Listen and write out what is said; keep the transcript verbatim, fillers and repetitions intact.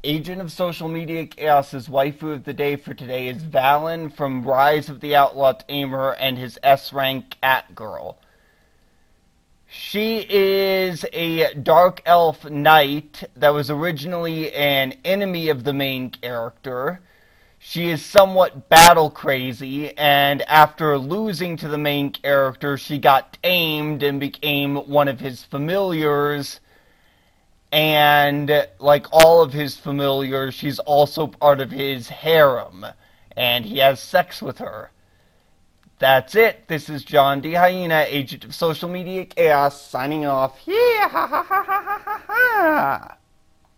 Agent of Social Media Chaos's waifu of the day for today is Valen from Rise of the Outlaw Tamer and his S-rank Cat Girl. She is a dark elf knight that was originally an enemy of the main character. She is somewhat battle crazy, and after losing to the main character, she got tamed and became one of his familiars. And like all of his familiars, she's also part of his harem, and he has sex with her. That's it. This is John D. Hyena, Agent of Social Media Chaos, signing off. Yeah, ha ha ha ha ha ha.